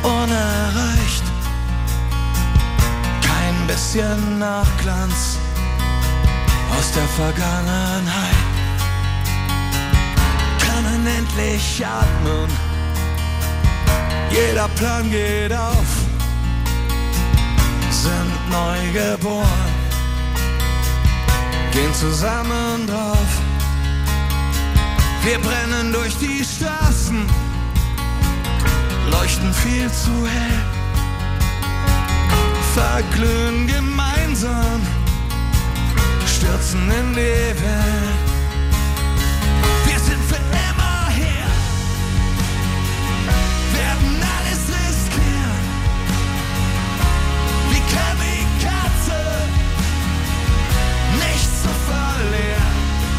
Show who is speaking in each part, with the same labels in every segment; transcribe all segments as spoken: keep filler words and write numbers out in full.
Speaker 1: unerreicht. Kein bisschen Nachglanz aus der Vergangenheit. Können endlich atmen, jeder Plan geht auf. Sind neu geboren, gehen zusammen drauf. Wir brennen durch die Straßen, leuchten viel zu hell, verglühen gemeinsam, stürzen in die Welt. Wir sind für immer hier, werden alles riskieren, wie Kamikaze, nichts zu verlieren.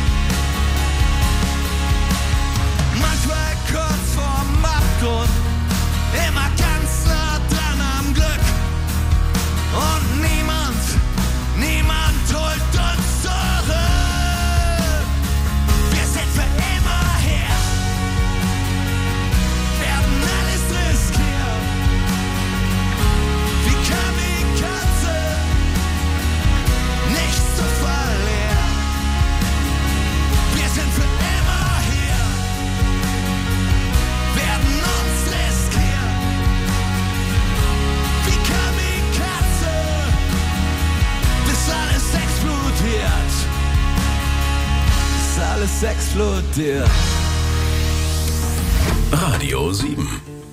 Speaker 1: Manchmal kurz vorm Abgrund, immer ganz nah dran am Glück. Und niemand, niemand holt uns zurück. Wir sind für immer hier, werden alles riskieren, wie Kamikaze, nichts zu verlieren. Wir sind für immer hier, werden uns riskieren, wie Kamikaze, bis alles explodiert, bis alles explodiert.
Speaker 2: Radio sieben.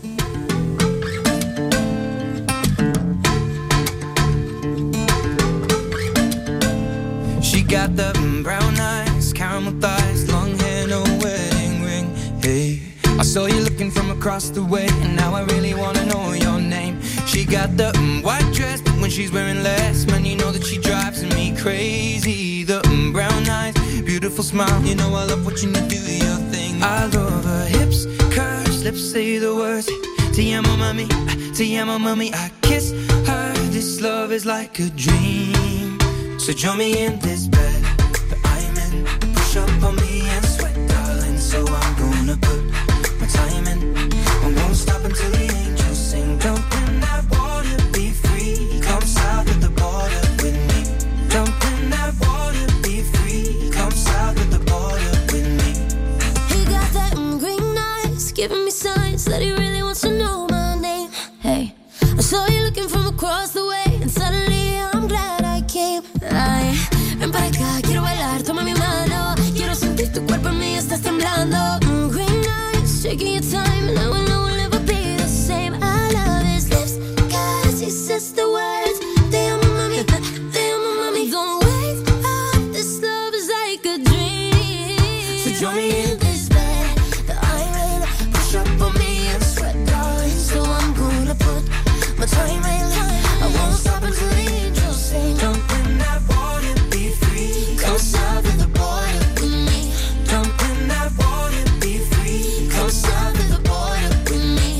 Speaker 3: She got the brown eyes, caramel thighs, long hair, no wedding ring. Hey, I saw you looking from across the way, and now I really wanna know your name. She got the mm, white dress, but when she's wearing less, man, you know that she drives me crazy. The mm, brown eyes, beautiful smile, you know I love watching you do your thing. I love her hips, curves, lips say the words. Te amo, mami, te amo, mami. I kiss her. This love is like a dream. So join me in this bed that I'm in. Push up on me and sweat, darling. So I'm gonna put my time in. I won't stop until the angels sing. Jump in that water, be free. Come south of the border with me. Jump in that water, be free. Come south of the border with me.
Speaker 4: He got that mm, green eyes, giving me signs that he really wants to know my name. Hey, I saw you looking from across the way, and suddenly I'm glad I came. Ay, ven para acá, quiero bailar, toma mi mano. Quiero sentir tu cuerpo en mí, estás temblando. Mm, green eyes, taking your time, and I will know we'll never be the same. I love his lips, cause he says the words. Te amo, mami, te amo, mami. Don't wake up, this love is like a dream.
Speaker 3: So join me in this bed that I'm in. Push up on me and sweat, darling. So I'm gonna put my time in. I won't stop until the angels sing. Jump in that water, be free. Come south of the border with me. Jump in that water, be free. Come south of the border with me.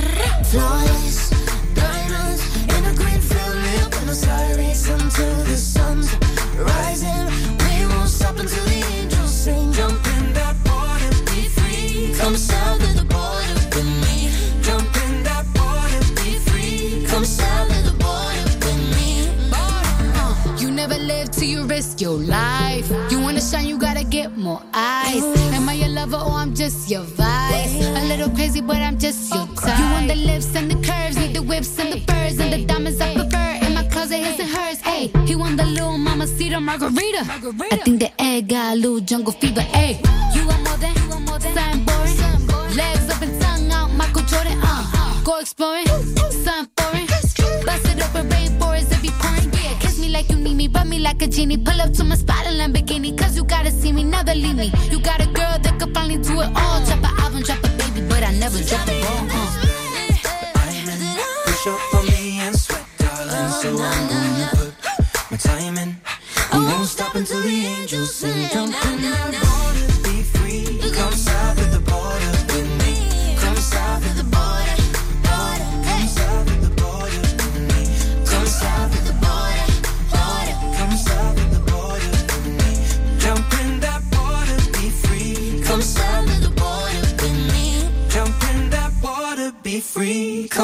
Speaker 3: Flawless diamonds in a green field, real Buenos Aires until the sun's rising. We won't stop until the angels sing. Jump in that water, be free. Come south of the border with me. Jump in that water, be free. Come south of the border with me.
Speaker 5: Uh, you never live till you risk your life. You wanna shine, you gotta get more eyes. Am I your lover or I'm just your vice? A little crazy, but I'm just your type. You want the lips and the curves, need the whips and the furs and the diamonds I prefer. In my closet, his and hers. Hey, he want the little mamacita margarita. I think the egg got a little jungle fever. Hey, you want more than, something boring. Legs up and tongue out, Michael Jordan. Uh, go exploring, something foreign. Bust it open, rainforest if you pouring. Yeah, kiss me like you need me, rub me like a genie. Pull up to my spot in Lamborghini, cause you gotta see me, never leave me. You got a girl that could finally do it all. Drop an album, drop a baby, but I never drop a ball. Uh.
Speaker 3: Push up on me and sweat, darling. So I'm gonna put my time in. I won't stop until the angels sing. Jump in that water, be free. Come south of the border with me. Come south of the border, border. Come south of the border with me. Come south of the border, border. Come south of the border with me. Jump in that water, be free. Come south of the border with me. Jump in that water, be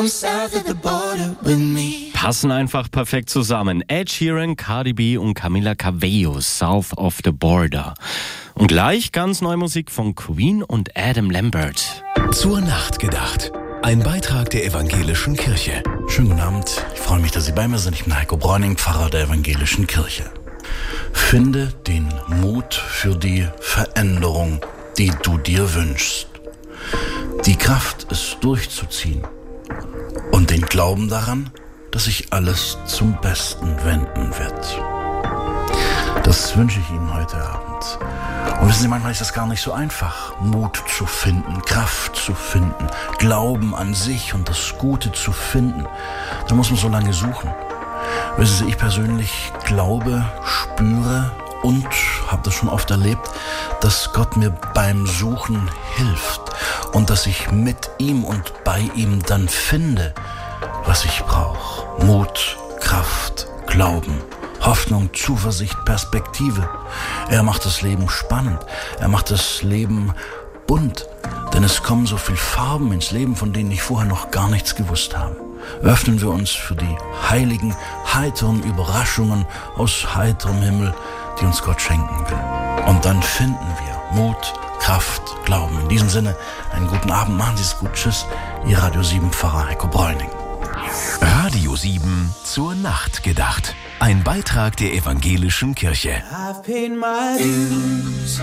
Speaker 3: come south of the border with me.
Speaker 2: Passen einfach perfekt zusammen. Ed Sheeran, Cardi B und Camila Cabello, South of the Border. Und gleich ganz neue Musik von Queen und Adam Lambert.
Speaker 6: Zur Nacht gedacht. Ein Beitrag der Evangelischen Kirche.
Speaker 7: Schönen guten Abend. Ich freue mich, dass Sie bei mir sind. Ich bin Heiko Bräuning, Pfarrer der Evangelischen Kirche. Finde den Mut für die Veränderung, die du dir wünschst. Die Kraft, es durchzuziehen. Und den Glauben daran, dass sich alles zum Besten wenden wird. Das wünsche ich Ihnen heute Abend. Und wissen Sie, manchmal ist das gar nicht so einfach, Mut zu finden, Kraft zu finden, Glauben an sich und das Gute zu finden. Da muss man so lange suchen. Wissen Sie, ich persönlich glaube, spüre und habe das schon oft erlebt, dass Gott mir beim Suchen hilft und dass ich mit ihm und bei ihm dann finde, was ich brauche. Mut, Kraft, Glauben, Hoffnung, Zuversicht, Perspektive. Er macht das Leben spannend. Er macht das Leben bunt. Denn es kommen so viele Farben ins Leben, von denen ich vorher noch gar nichts gewusst habe. Öffnen wir uns für die heiligen, heiteren Überraschungen aus heiterem Himmel, die uns Gott schenken will. Und dann finden wir Mut, Kraft, Glauben. In diesem Sinne, einen guten Abend, machen Sie es gut. Tschüss, Ihr Radio sieben Pfarrer Heiko Bräuning.
Speaker 6: Radio sieben zur Nacht gedacht. Ein Beitrag der Evangelischen Kirche.
Speaker 1: I've paid my dues,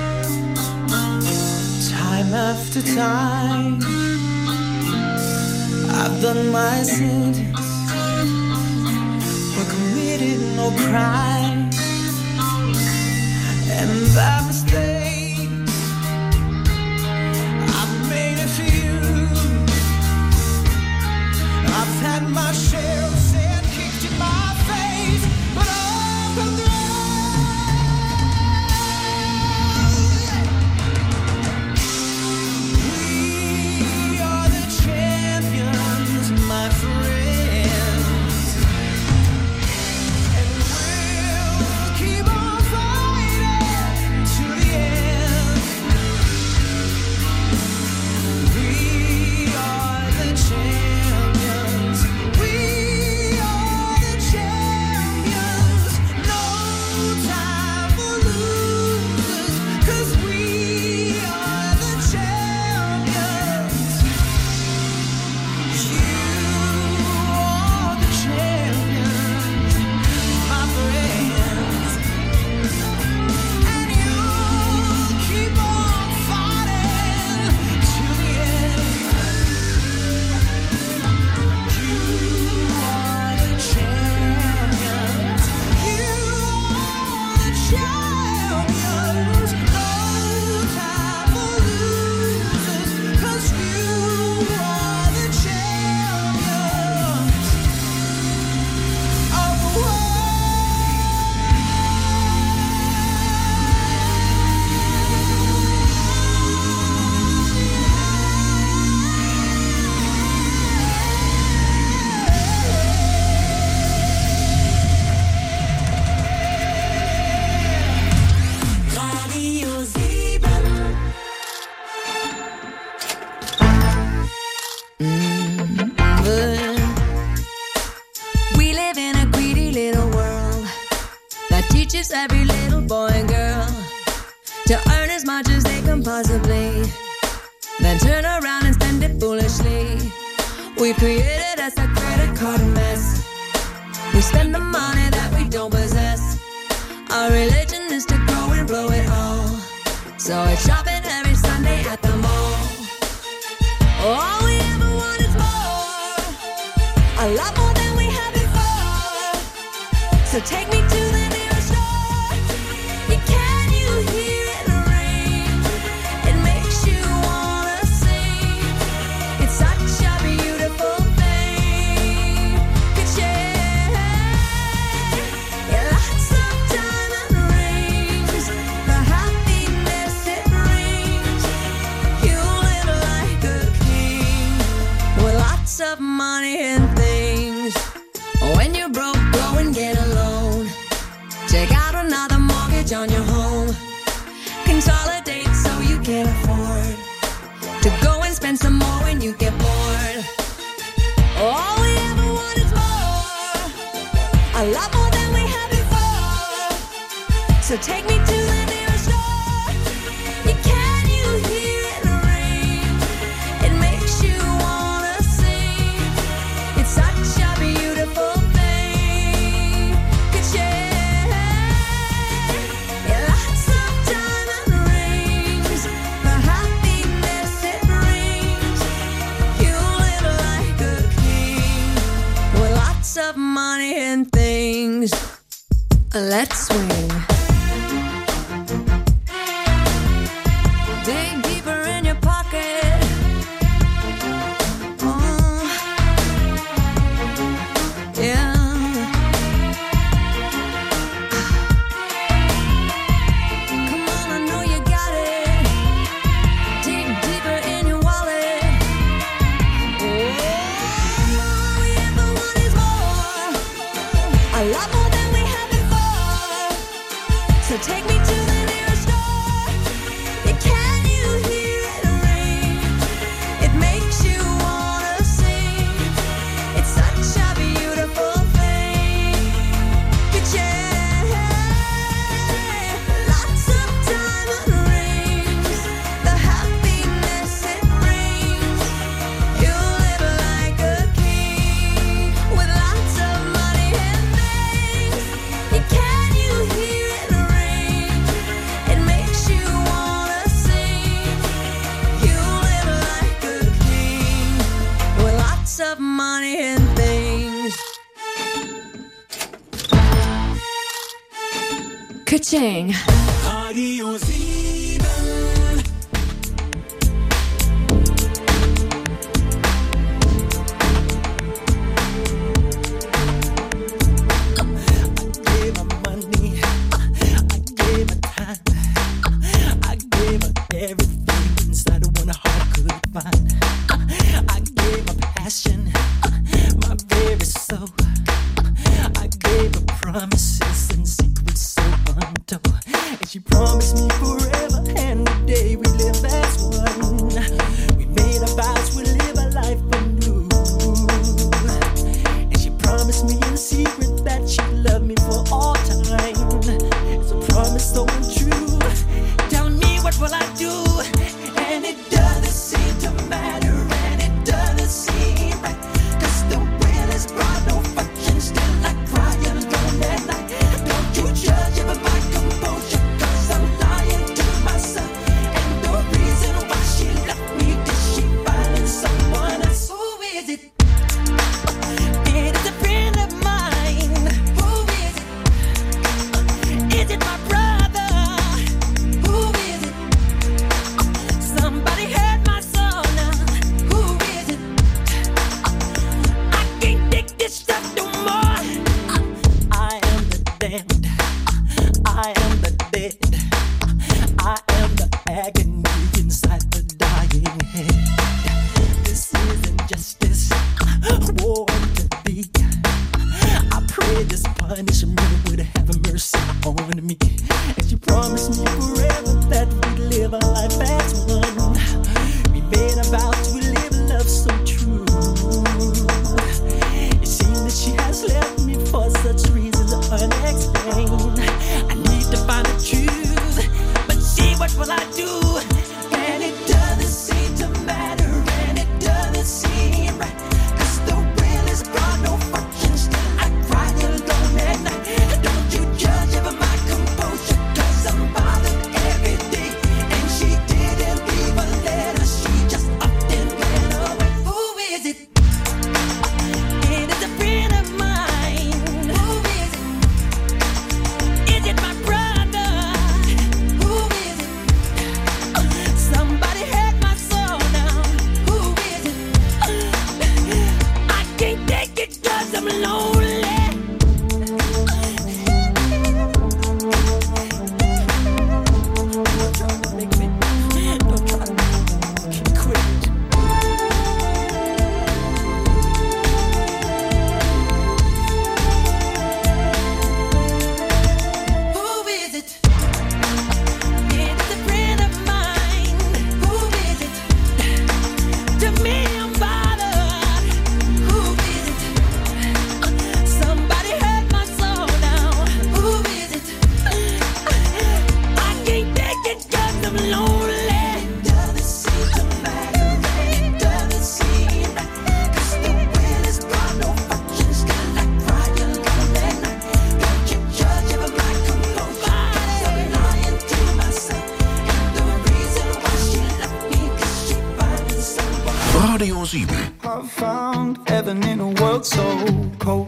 Speaker 1: time after time. I've done my sentence, but committed no crime. And by mistake, I've made a few. I've had my share of sin kicked in my face, but I've come through. We are the champions, my friends, and we'll keep on fighting to the end. We are the champions. We are the champions. No time for losers, 'cause we are the champions. You are the champions, my friends, and you'll keep on fighting to the end. You are the champions. You are the champions. No time for losers, 'cause you are the champions of the world. Radio sieben.
Speaker 4: We live in a greedy little world that teaches every little boy and girl to earn as much as they can possibly, then turn around and spend it foolishly. We created us a credit card mess. We spend the money that we don't possess. Our religion is to go and blow it all. So it's shopping every Sunday at the mall. All we ever want is more, a lot more than we had before. So take me to the nearest store. Can you hear it ring? It makes you wanna sing. It's such a beautiful thing. Could share, yeah, lots of diamond rings. The happiness it brings. You live like a king with lots of money and things. When you're broke, go and get a loan. Take out another mortgage on your home. Consolidate so you can afford to go and spend some more when you get bored. Oh,
Speaker 8: a lot more than we had before. So take me to the nearest store. You can you hear it ring? It makes you wanna sing. It's such a beautiful thing. Good share. Yeah, lots of diamond rings. The happiness it brings. You live like a king with lots of money and things. Let's swing. Dig deeper in your pocket. Oh, yeah. Come on, I know you got it. Dig deeper in your wallet. Oh, all we ever want is more. A lot more than we had before. So take me to the nearest store. Yeah, can you hear it ring? It makes you wanna sing. It's such a beautiful thing. Good share. Lots of diamond rings. The happiness it brings. You live like a king with lots of money and things. Yeah, can you hear it ring? It makes you wanna sing. You live like a king with lots of money and things. Ka-ching.
Speaker 1: Radio sieben. I gave her money, I gave her time, I gave her everything inside of one heart could find. I gave her passion, my very soul. I gave her promises and secrets so untold. And she promised me forever and the day we live as one. We made our vows, we live a life anew. And she promised me in secret that she'd love me for all time. It's a promise so untrue. Tell me what will I do? And it doesn't seem to matter, and it doesn't seem right. 'Cause the will is brought no function, still I cry alone at night.
Speaker 6: sieben.
Speaker 3: I found heaven in a world so cold.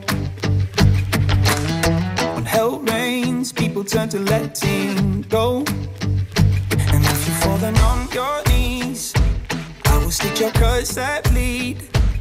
Speaker 3: When hell rains, people turn to letting go. And if you're falling on your knees, I will stitch your cuts that bleed.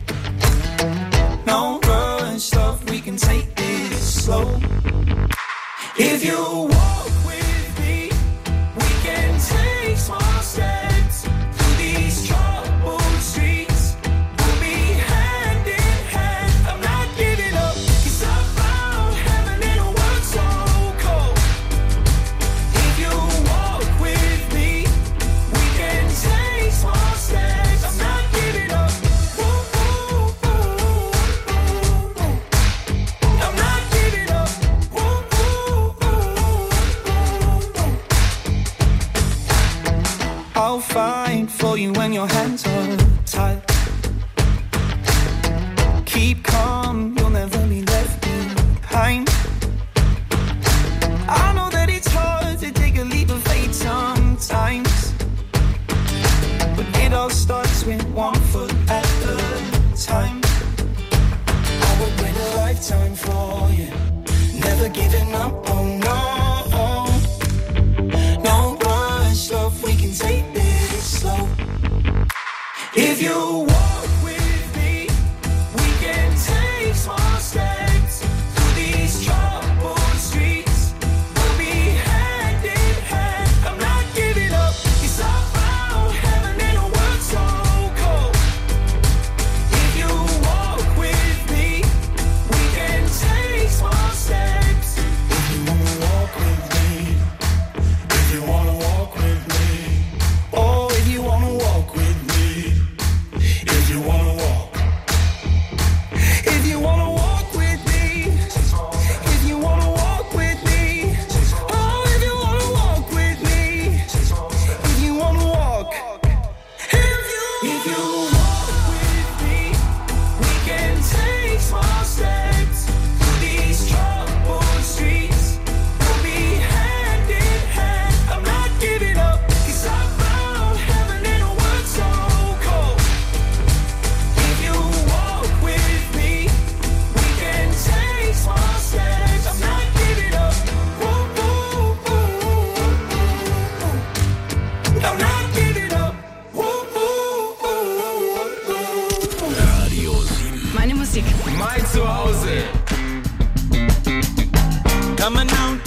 Speaker 3: No rush, love, we can take this slow. If you walk with me, we can take small steps through these troubled streets. We'll be hand in hand, I'm not giving up, 'cause I found heaven in a world so cold. If you walk with me, we can take small steps, I'm not giving up. Ooh, ooh, ooh, ooh. I'm not giving up. Ooh, ooh, ooh, ooh. I'll fight for you when your hands are tied. Keep calm, you'll never be left behind. I know that it's hard to take a leap of faith sometimes, but it all starts with one foot at a time. I would wait a lifetime for you, never giving up, oh no. No rush, love, we can take this slow. If you walk with me, we can take small steps through these troubled streets. We'll be hand in hand, I'm not giving up, 'cause I found heaven in a world so cold. If you walk with me, we can take small steps. If you wanna walk with me, if you wanna walk with me, oh, if you wanna walk with me, if you wanna walk, if you wanna walk with me, if you wanna walk with me, oh, if you wanna walk with me, if you wanna walk, if you walk with me, we can take small steps through these troubled streets. We'll be hand in hand, I'm not giving up, 'cause I found heaven in a world so cold. If you walk with me, we can take small steps, I'm not giving up. Ooh, ooh, ooh, ooh. I'm not giving up. Ooh, ooh, ooh, ooh.
Speaker 6: Radio sieben.
Speaker 9: Meine Musik.
Speaker 10: Mein Zuhause.
Speaker 1: Coming out